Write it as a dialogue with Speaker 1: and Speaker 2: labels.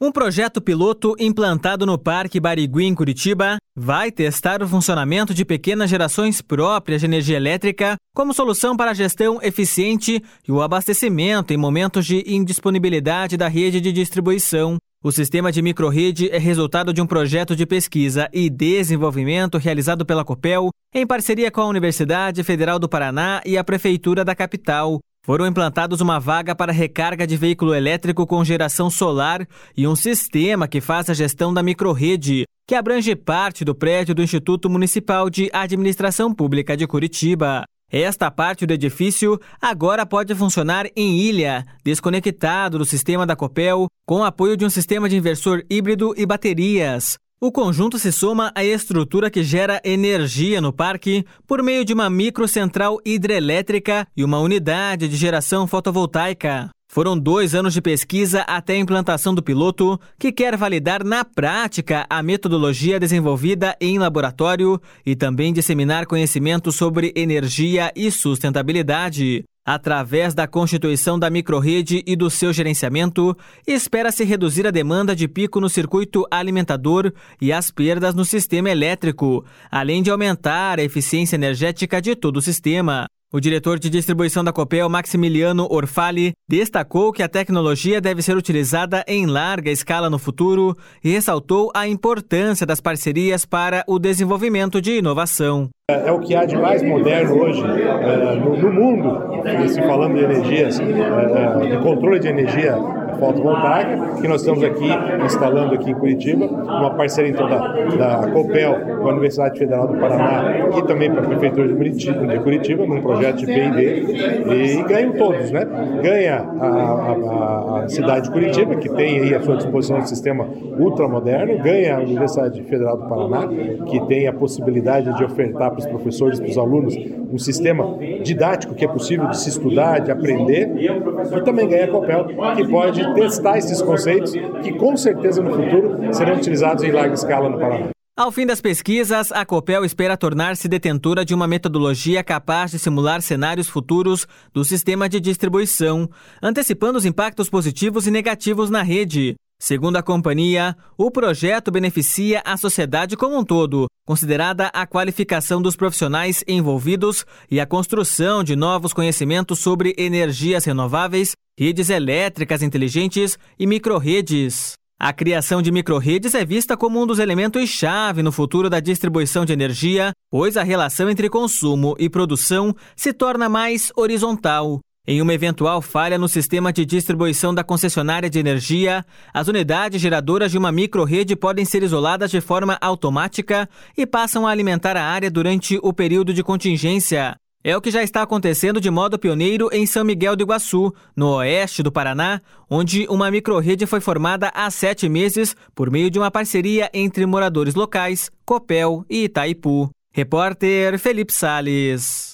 Speaker 1: Um projeto piloto implantado no Parque Barigui, em Curitiba, vai testar o funcionamento de pequenas gerações próprias de energia elétrica como solução para a gestão eficiente e o abastecimento em momentos de indisponibilidade da rede de distribuição. O sistema de microrrede é resultado de um projeto de pesquisa e desenvolvimento realizado pela Copel em parceria com a Universidade Federal do Paraná e a Prefeitura da capital. Foram implantados uma vaga para recarga de veículo elétrico com geração solar e um sistema que faz a gestão da microrrede, que abrange parte do prédio do Instituto Municipal de Administração Pública de Curitiba. Esta parte do edifício agora pode funcionar em ilha, desconectado do sistema da Copel, com apoio de um sistema de inversor híbrido e baterias. O conjunto se soma à estrutura que gera energia no parque por meio de uma microcentral hidrelétrica e uma unidade de geração fotovoltaica. Foram 2 anos de pesquisa até a implantação do piloto, que quer validar na prática a metodologia desenvolvida em laboratório e também disseminar conhecimento sobre energia e sustentabilidade. Através da constituição da microrrede e do seu gerenciamento, espera-se reduzir a demanda de pico no circuito alimentador e as perdas no sistema elétrico, além de aumentar a eficiência energética de todo o sistema. O diretor de distribuição da Copel, Maximiliano Orfali, destacou que a tecnologia deve ser utilizada em larga escala no futuro e ressaltou a importância das parcerias para o desenvolvimento de inovação.
Speaker 2: É o que há de mais moderno hoje no mundo, se falando de energias, de controle de energia fotovoltaica, que nós estamos aqui instalando aqui em Curitiba, uma parceria então da Copel com a Universidade Federal do Paraná e também para a Prefeitura de Curitiba, num projeto de P&D, e ganham todos, né? Ganha a cidade de Curitiba, que tem aí à sua disposição um sistema ultramoderno, ganha a Universidade Federal do Paraná, que tem a possibilidade de ofertar para os professores, para os alunos, um sistema didático que é possível de se estudar, de aprender, e também ganha a Copel, que pode testar esses conceitos que com certeza no futuro serão utilizados em larga escala no Paraná.
Speaker 1: Ao fim das pesquisas, a Copel espera tornar-se detentora de uma metodologia capaz de simular cenários futuros do sistema de distribuição, antecipando os impactos positivos e negativos na rede. Segundo a companhia, o projeto beneficia a sociedade como um todo, considerada a qualificação dos profissionais envolvidos e a construção de novos conhecimentos sobre energias renováveis, redes elétricas inteligentes e microrredes. A criação de microrredes é vista como um dos elementos-chave no futuro da distribuição de energia, pois a relação entre consumo e produção se torna mais horizontal. Em uma eventual falha no sistema de distribuição da concessionária de energia, as unidades geradoras de uma microrrede podem ser isoladas de forma automática e passam a alimentar a área durante o período de contingência. É o que já está acontecendo de modo pioneiro em São Miguel do Iguaçu, no oeste do Paraná, onde uma microrrede foi formada há 7 meses por meio de uma parceria entre moradores locais, Copel e Itaipu. Repórter Felipe Salles.